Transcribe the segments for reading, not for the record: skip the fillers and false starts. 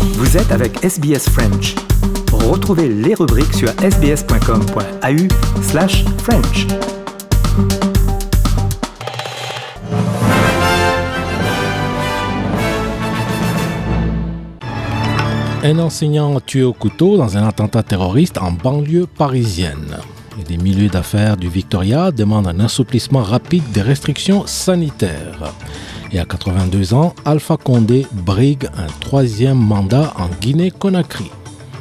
Vous êtes avec SBS French. Retrouvez les rubriques sur sbs.com.au/French. Un enseignant tué au couteau dans un attentat terroriste en banlieue parisienne. Et les milieux d'affaires du Victoria demandent un assouplissement rapide des restrictions sanitaires. Et à 82 ans, Alpha Condé brigue un troisième mandat en Guinée-Conakry.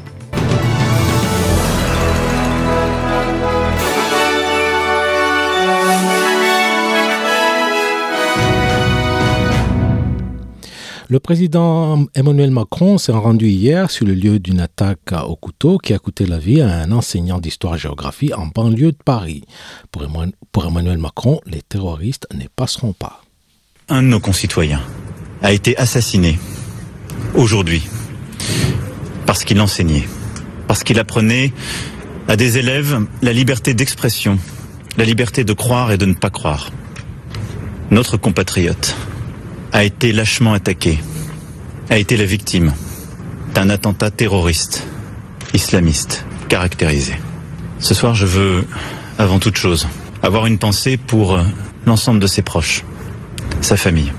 Le président Emmanuel Macron s'est rendu hier sur le lieu d'une attaque au couteau qui a coûté la vie à un enseignant d'histoire-géographie en banlieue de Paris. Pour Emmanuel Macron, les terroristes n'y passeront pas. Un de nos concitoyens a été assassiné aujourd'hui parce qu'il enseignait, parce qu'il apprenait à des élèves la liberté d'expression, la liberté de croire et de ne pas croire. Notre compatriote a été lâchement attaqué, a été la victime d'un attentat terroriste, islamiste, caractérisé. Ce soir, je veux, avant toute chose, avoir une pensée pour l'ensemble de ses proches, sa famille.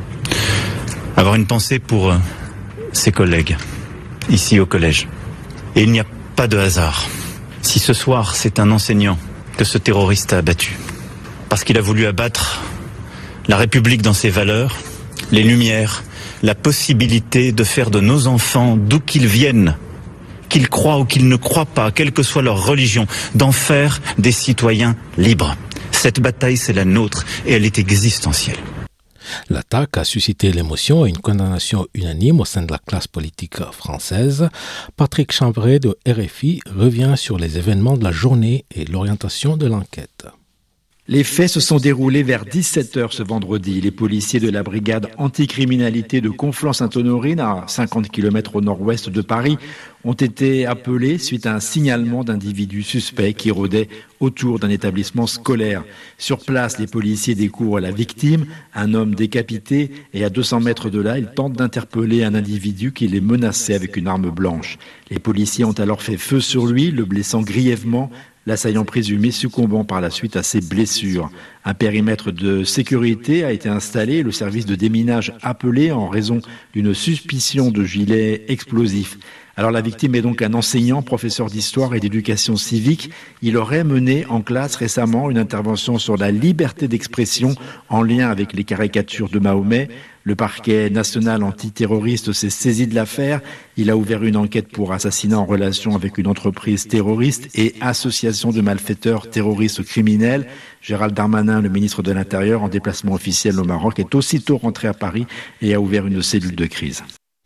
Avoir une pensée pour ses collègues, ici au collège. Et il n'y a pas de hasard. Si ce soir, c'est un enseignant que ce terroriste a abattu, parce qu'il a voulu abattre la République dans ses valeurs, les lumières, la possibilité de faire de nos enfants, d'où qu'ils viennent, qu'ils croient ou qu'ils ne croient pas, quelle que soit leur religion, d'en faire des citoyens libres. Cette bataille, c'est la nôtre et elle est existentielle. L'attaque a suscité l'émotion et une condamnation unanime au sein de la classe politique française. Patrick Chambray de RFI revient sur les événements de la journée et l'orientation de l'enquête. Les faits se sont déroulés vers 17h ce vendredi. Les policiers de la brigade anticriminalité de Conflans-Sainte-Honorine, à 50 km au nord-ouest de Paris, ont été appelés suite à un signalement d'individus suspects qui rôdaient autour d'un établissement scolaire. Sur place, les policiers découvrent la victime, un homme décapité, et à 200 mètres de là, ils tentent d'interpeller un individu qui les menaçait avec une arme blanche. Les policiers ont alors fait feu sur lui, le blessant grièvement, l'assaillant présumé succombant par la suite à ses blessures. Un périmètre de sécurité a été installé et le service de déminage appelé en raison d'une suspicion de gilet explosif. Alors la victime est donc un enseignant, professeur d'histoire et d'éducation civique. Il aurait mené en classe récemment une intervention sur la liberté d'expression en lien avec les caricatures de Mahomet. Le parquet national antiterroriste s'est saisi de l'affaire. Il a ouvert une enquête pour assassinat en relation avec une entreprise terroriste et association de malfaiteurs terroristes criminels. Gérald Darmanin, le ministre de l'Intérieur, en déplacement officiel au Maroc, est aussitôt rentré à Paris et a ouvert une cellule de crise.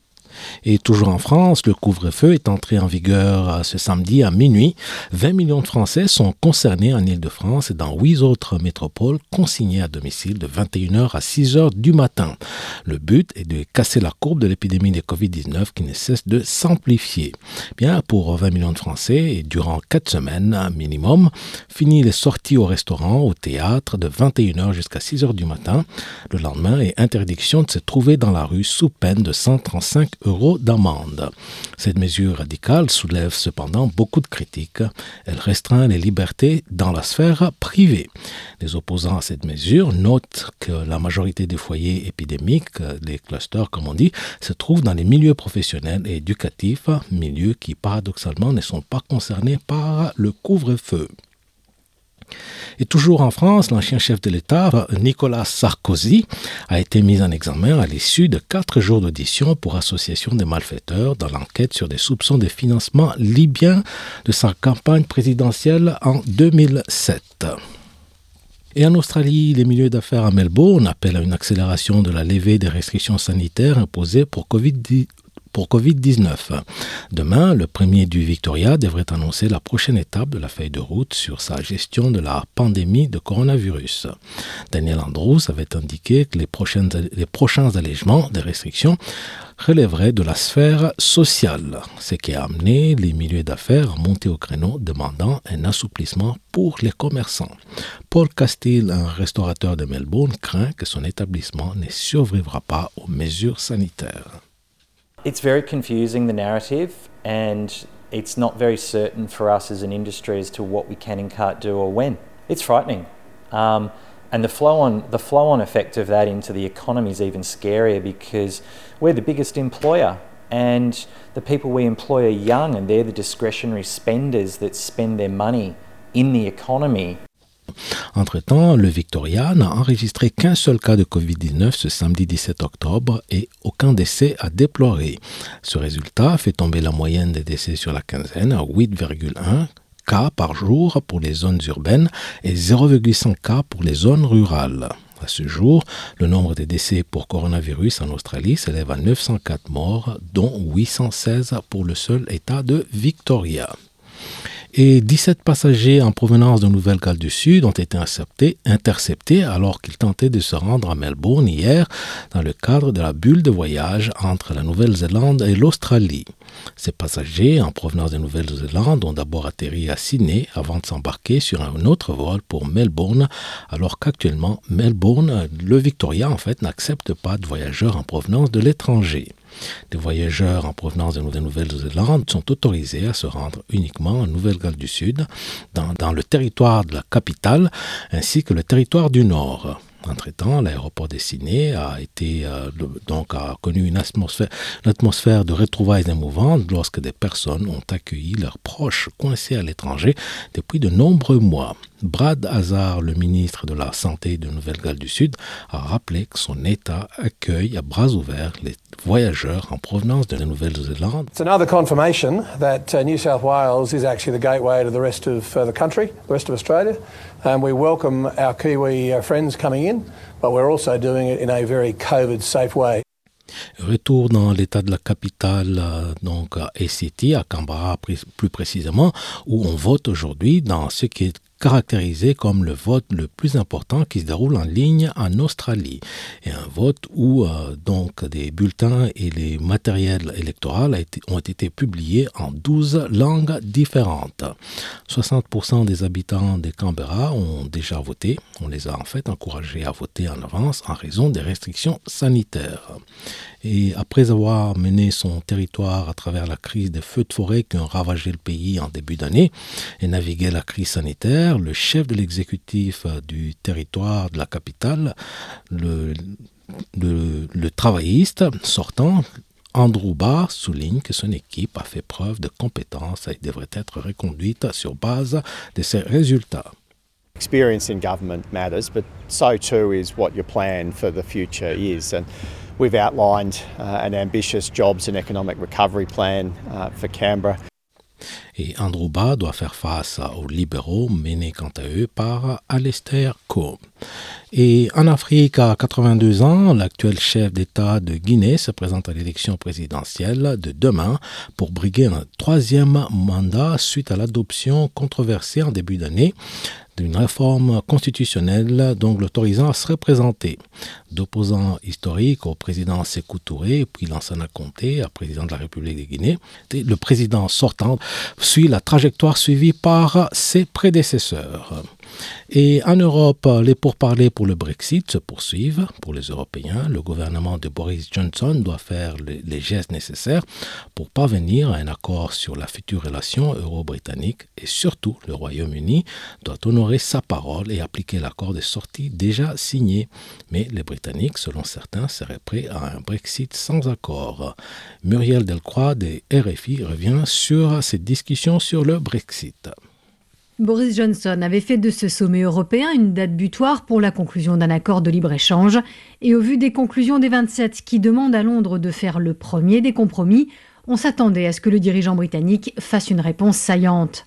Et toujours en France, le couvre-feu est entré en vigueur ce samedi à minuit. 20 millions de Français sont concernés en Île-de-France et dans 8 autres métropoles consignés à domicile de 21h à 6h du matin. Le but est de casser la courbe de l'épidémie de Covid-19 qui ne cesse de s'amplifier. Bien, pour 20 millions de Français et durant 4 semaines minimum, fini les sorties au restaurant, au théâtre de 21h jusqu'à 6h du matin. Le lendemain, et interdiction de se trouver dans la rue sous peine de 135 € d'amende. Cette mesure radicale soulève cependant beaucoup de critiques. Elle restreint les libertés dans la sphère privée. Les opposants à cette mesure notent que la majorité des foyers épidémiques, les clusters comme on dit, se trouvent dans les milieux professionnels et éducatifs, milieux qui paradoxalement ne sont pas concernés par le couvre-feu. Et toujours en France, l'ancien chef de l'État, Nicolas Sarkozy, a été mis en examen à l'issue de 4 jours d'audition pour association des malfaiteurs dans l'enquête sur des soupçons de financement libyen de sa campagne présidentielle en 2007. Et en Australie, les milieux d'affaires à Melbourne appellent à une accélération de la levée des restrictions sanitaires imposées pour Covid-19. Demain, le premier du Victoria devrait annoncer la prochaine étape de la feuille de route sur sa gestion de la pandémie de coronavirus. Daniel Andrews avait indiqué que les prochains allègements des restrictions relèveraient de la sphère sociale, ce qui a amené les milieux d'affaires à monter au créneau demandant un assouplissement pour les commerçants. Paul Castile, un restaurateur de Melbourne, craint que son établissement ne survivra pas aux mesures sanitaires. It's very confusing, the narrative, and it's not very certain for us as an industry as to what we can and can't do or when. It's frightening. And the flow-on effect of that into the economy is even scarier because we're the biggest employer and the people we employ are young and they're the discretionary spenders that spend their money in the economy. Entre-temps, le Victoria n'a enregistré qu'un seul cas de COVID-19 ce samedi 17 octobre et aucun décès à déplorer. Ce résultat fait tomber la moyenne des décès sur la quinzaine à 8,1 cas par jour pour les zones urbaines et 0,5 cas pour les zones rurales. À ce jour, le nombre de décès pour coronavirus en Australie s'élève à 904 morts, dont 816 pour le seul État de Victoria. Et 17 passagers en provenance de Nouvelle-Galles du Sud ont été interceptés alors qu'ils tentaient de se rendre à Melbourne hier dans le cadre de la bulle de voyage entre la Nouvelle-Zélande et l'Australie. Ces passagers en provenance de Nouvelle-Zélande ont d'abord atterri à Sydney avant de s'embarquer sur un autre vol pour Melbourne, alors qu'actuellement Melbourne, le Victoria en fait, n'accepte pas de voyageurs en provenance de l'étranger. Les voyageurs en provenance de Nouvelle-Zélande sont autorisés à se rendre uniquement en Nouvelle-Galles du Sud, dans le territoire de la capitale ainsi que le territoire du Nord. Entre-temps, l'aéroport de Sydney a connu une atmosphère de retrouvailles émouvantes lorsque des personnes ont accueilli leurs proches coincés à l'étranger depuis de nombreux mois. Brad Hazard, le ministre de la Santé de Nouvelle-Galles du Sud, a rappelé que son État accueille à bras ouverts les voyageurs en provenance de la Nouvelle-Zélande. It's another confirmation that New South Wales is actually the gateway to the rest of the country, the rest of Australia. And we welcome our Kiwi friends coming in, but we're also doing it in a very COVID-safe way. Retour dans l'état de la capitale, donc à ACT, à Canberra plus précisément, où on vote aujourd'hui dans ce qui est caractérisé comme le vote le plus important qui se déroule en ligne en Australie. Et un vote où donc des bulletins et les matériels électoraux ont été publiés en 12 langues différentes. 60% des habitants de Canberra ont déjà voté. On les a en fait encouragés à voter en avance en raison des restrictions sanitaires. Et après avoir mené son territoire à travers la crise des feux de forêt qui ont ravagé le pays en début d'année et navigué la crise sanitaire, le chef de l'exécutif du territoire de la capitale, le travailliste sortant, Andrew Barr, souligne que son équipe a fait preuve de compétence et devrait être reconduite sur base de ses résultats. Experience in government matters, but so too is what your plan for the future is. And we've outlined an ambitious jobs and economic recovery plan for Canberra. Et Andrew Barr doit faire face aux libéraux menés quant à eux par Alistair Coe. Et en Afrique, à 82 ans, l'actuel chef d'État de Guinée se présente à l'élection présidentielle de demain pour briguer un troisième mandat suite à l'adoption controversée en début d'année d'une réforme constitutionnelle donc l'autorisant à se représenter. D'opposant historique au président Sékou Touré puis Lansana Conté, président de la République de Guinée, le président sortant suit la trajectoire suivie par ses prédécesseurs. Et en Europe, les pourparlers pour le Brexit se poursuivent. Pour les Européens, le gouvernement de Boris Johnson doit faire les gestes nécessaires pour parvenir à un accord sur la future relation euro-britannique et surtout, le Royaume-Uni doit honorer sa parole et appliquer l'accord de sortie déjà signé. Mais les Britanniques, selon certains, seraient prêts à un Brexit sans accord. Muriel Delcroix de RFI revient sur ces discussions sur le Brexit. Boris Johnson avait fait de ce sommet européen une date butoir pour la conclusion d'un accord de libre-échange. Et au vu des conclusions des 27 qui demandent à Londres de faire le premier des compromis, on s'attendait à ce que le dirigeant britannique fasse une réponse saillante.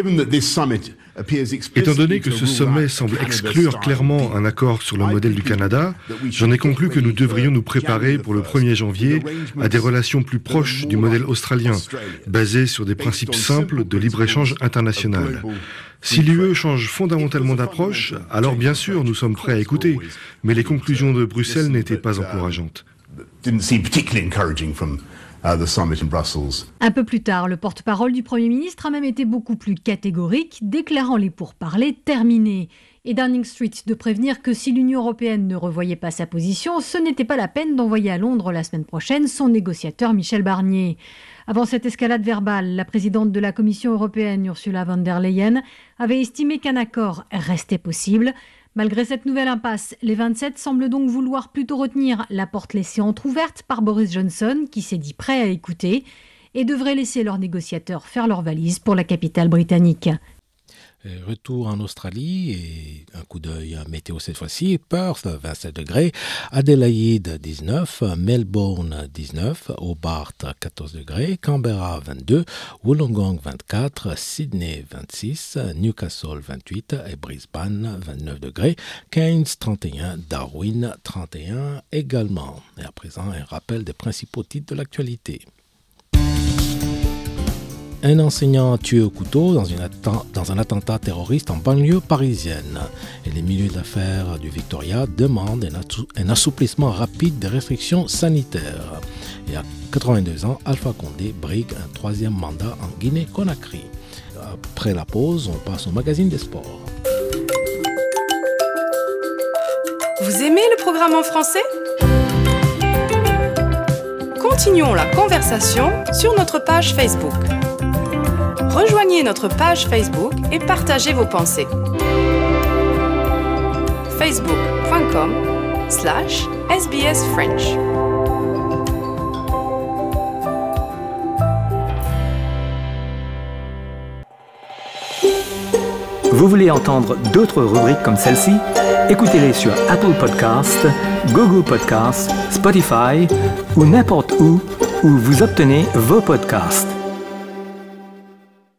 Étant donné que ce sommet semble exclure clairement un accord sur le modèle du Canada, j'en ai conclu que nous devrions nous préparer pour le 1er janvier à des relations plus proches du modèle australien, basées sur des principes simples de libre-échange international. Si l'UE change fondamentalement d'approche, alors bien sûr nous sommes prêts à écouter, mais les conclusions de Bruxelles n'étaient pas encourageantes. the summit in Brussels. Un peu plus tard, le porte-parole du Premier ministre a même été beaucoup plus catégorique, déclarant les pourparlers terminés. Et Downing Street de prévenir que si l'Union européenne ne revoyait pas sa position, ce n'était pas la peine d'envoyer à Londres la semaine prochaine son négociateur Michel Barnier. Avant cette escalade verbale, la présidente de la Commission européenne, Ursula von der Leyen, avait estimé qu'un accord restait possible. Malgré cette nouvelle impasse, les 27 semblent donc vouloir plutôt retenir la porte laissée entrouverte par Boris Johnson, qui s'est dit prêt à écouter, et devraient laisser leurs négociateurs faire leurs valises pour la capitale britannique. Retour en Australie et un coup d'œil à météo cette fois-ci. Perth, 27 degrés. Adélaïde, 19. Melbourne, 19. Hobart, 14 degrés. Canberra, 22. Wollongong, 24. Sydney, 26. Newcastle, 28. Et Brisbane, 29 degrés. Cairns, 31. Darwin, 31 également. Et à présent, un rappel des principaux titres de l'actualité. Un enseignant tué au couteau dans un attentat terroriste en banlieue parisienne. Et les milieux d'affaires du Victoria demandent un assouplissement rapide des restrictions sanitaires. Et à 82 ans, Alpha Condé brigue un troisième mandat en Guinée-Conakry. Après la pause, on passe au magazine des sports. Vous aimez le programme en français ? Continuons la conversation sur notre page Facebook. Rejoignez notre page Facebook et partagez vos pensées. facebook.com/SBS French. Vous voulez entendre d'autres rubriques comme celle-ci? Écoutez-les sur Apple Podcasts, Google Podcasts, Spotify ou n'importe où vous obtenez vos podcasts.